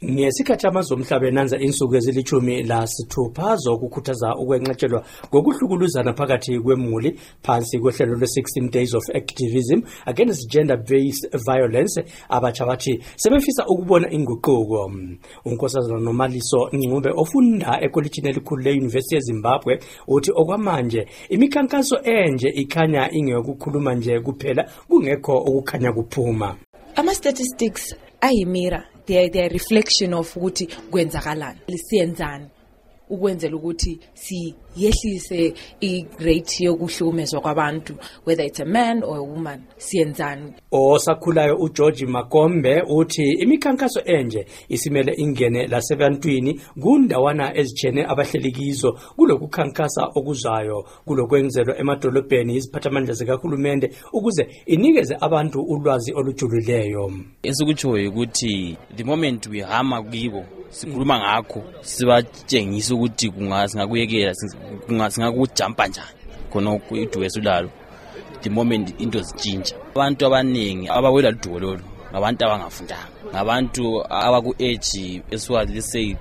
Ngesikhathi amazwe omhlaba enanza insuku ezilithumi lasithupha zokukhuthaza ukwenqatshelwa ngokuhlukuluzana phakathi kwemuli phansi kohlelo lwe-16 Days of Activism Against Gender-Based Violence, abatsha bathi sebefisa ukubona inguquko. uNkosazana Nomaliso Ncube ofunda ekolitshini elikhulu le-University yeZimbabwe uthi okwamanje imikhankaso enje ikhanya ingeyokukhuluma nje kuphela kungekho ukukhanya kuphuma. Ama-statistics ayimira, they are reflection of ukuthi kwenzakalani, lisiyenzani ukwenzela ukuthi siyehlise i-rate yokuhlukumezwa kwabantu, whether it's a man or a woman, siyenzani. Osakhulayo uGeorge Makombe uthi imikhankaso enje isimele ingene lasebantwini kundawana ezitshene abahlelikizo kulokukhankasa okuzayo kulokwenzelwa emadolobheni iziphathamandla zikahulumende ukuze inikeze abantu ulwazi olujulileyo. Esikutshoyo ukuthi the moment we hama kibo sikhuluma ngakho sibatshengisa ukuthi singakuyekela singakujampa njani khona idwethu lalo. The moment into zitshintsha, abantu abaningi abawela lidwo lolu ngabantu abangafundanga, ngabantu abaku-age esiwa let's say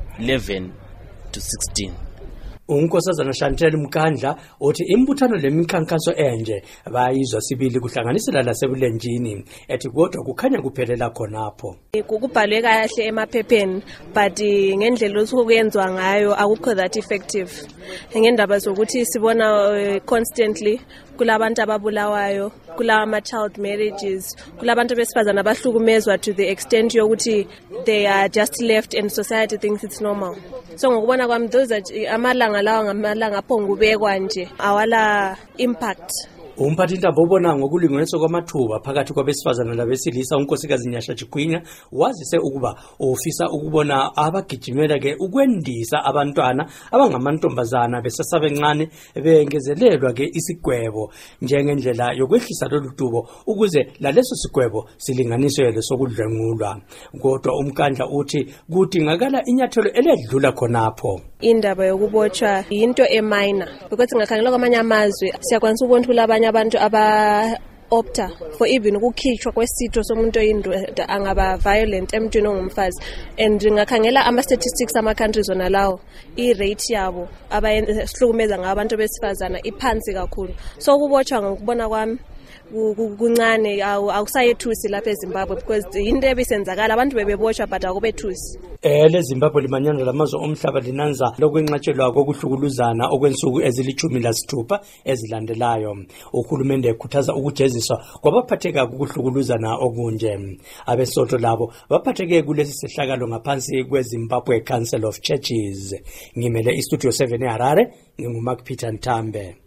11 to 16. uNkosazana Chantel Mkandla uthi imbuthano lemikhankaso enje bayizwa sibili kuhlanganisela lasebulenjini ethi kodwa kukhanya kuphelela khonapho. Kubhalwe kahle emaphepheni but ngendlela osukuyenzwa ngayo akukho that effective. Ngendaba zokuthi sibona constantly kulabantu ababulawayo, kulama child marriages, kulabantu besifazana abahlukumezwa to the extent yokuthi they are just left and society thinks it's normal. So ngokubona kwami those amalanga lawa ngamalanga aphongubekwa nje awala impact. Umphathintambo obona ngokulinganiswa kwamathuba phakathi kwabesifazana labesilisa uNkosikazi Nyasha Chikwinyo wazise ukuba ufisa ukubona abagijimela ke ukwendisa abantwana abangamantombazana besasabencane bengezelelwa ke isigwebo njengendlela yokwehlisa lolu dubo ukuze laleso sigwebo silinganiswe lesokudlengulwa. Kodwa uMkandla uthi kudingakala inyathelo eledlula khonapho. Indaba yokubotshwa into eminor because ngakhangela kwamanye amazwe siyakwanisa ukubona abanye abantu aba-opta for even ukukhishwa kwesitho somuntu oyindoda angaba violent emntwini ongumfazi, and ngakhangela ama-statistics ama-countries wona lawo i-rate yabo abahlukumeza ngabantu besifazana iphansi kakhulu. So ukubotshwa ngokubona kwami kuncane awusayethusi lapha eZimbabwe because into ebisenzakala abantu bebeboshwa but akubethusi. LeZimbabwe limanyana lamazwe omhlaba linanza lokwenqatshelwa kokuhlukuluzana okwensuku ezilithumi lasithupha ezilandelayo. Uhulumende ekhuthaza ukujeziswa kwabaphatheka ukuhlukuluzana okunje. Abesotho labo baphatheke kulesi sehlakalo ngaphansi kweZimbabwe Council of Churches. Ngimele iStudio 7 eHarare, nginguMark Peter Ntambe.